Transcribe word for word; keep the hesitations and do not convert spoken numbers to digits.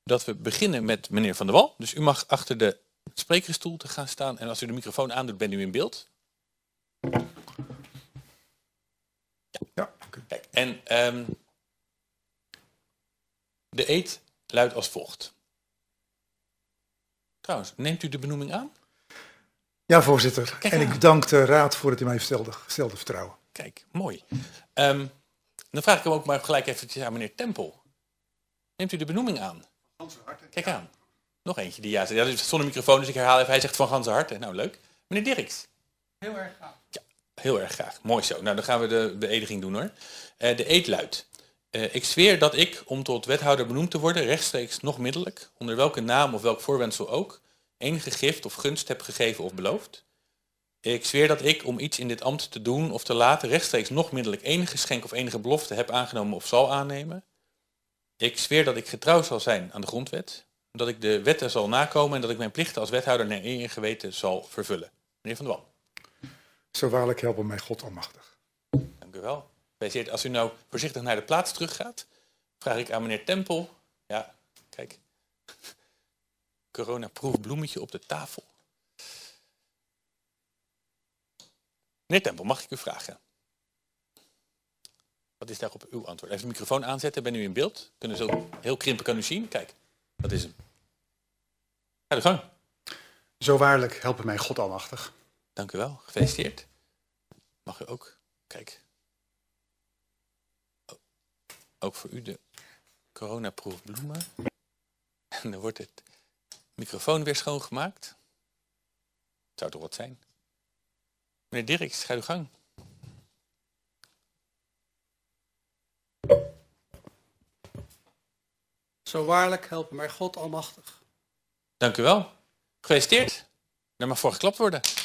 dat we beginnen met meneer Van der Wal. Dus u mag achter de sprekersstoel te gaan staan. En als u de microfoon aandoet, bent u in beeld. Ja. Ja, okay. Kijk, en um, de eed luidt als volgt. Trouwens, neemt u de benoeming aan? Ja, voorzitter. Kijk en aan. ik dank de raad voor het in mij gestelde, gestelde vertrouwen. Kijk, mooi. Um, dan vraag ik hem ook maar gelijk eventjes aan meneer Tempel. Neemt u de benoeming aan? Ganse harte. Kijk aan. Nog eentje die ja zegt. Ja, dat is zonder microfoon, dus ik herhaal even. Hij zegt van ganse harte. Nou, leuk. Meneer Dirks. Heel erg graag. Ja, heel erg graag. Mooi zo. Nou, dan gaan we de beëdiging doen hoor. Uh, de eed luidt. Uh, ik zweer dat ik, om tot wethouder benoemd te worden, rechtstreeks nog middelijk, onder welke naam of welk voorwendsel ook, enige gift of gunst heb gegeven of beloofd. Ik zweer dat ik, om iets in dit ambt te doen of te laten, rechtstreeks nog middelijk enige geschenk of enige belofte heb aangenomen of zal aannemen. Ik zweer dat ik getrouw zal zijn aan de grondwet, dat ik de wetten zal nakomen en dat ik mijn plichten als wethouder naar eer en geweten zal vervullen. Meneer Van der Wal. Zo waarlijk helpen mij God almachtig. Dank u wel. Als u nou voorzichtig naar de plaats teruggaat, vraag ik aan meneer Tempel. Ja, kijk. Coronaproof bloemetje op de tafel. Meneer Tempel, mag ik u vragen? Wat is daarop uw antwoord? Even de microfoon aanzetten. Ben u in beeld? Kunnen zo heel krimpen kan u zien? Kijk, dat is hem. Ga de gang. Zo waarlijk helpen mij God almachtig. Dank u wel. Gefeliciteerd. Mag u ook? Kijk. Ook voor u de coronaproof bloemen. En dan wordt het microfoon weer schoongemaakt. Het zou toch wat zijn? Meneer Dirks, ga uw gang. Zo waarlijk helpen mij God almachtig. Dank u wel. Gefeliciteerd. Er mag voor geklapt worden.